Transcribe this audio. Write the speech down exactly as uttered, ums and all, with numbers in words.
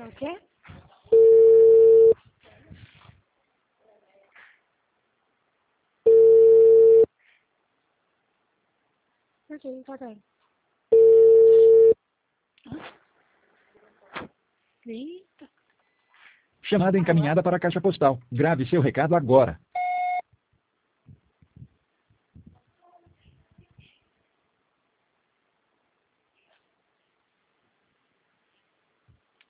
quê? Ok, tá bem. Eita. Chamada encaminhada para a caixa postal. Grave seu recado agora.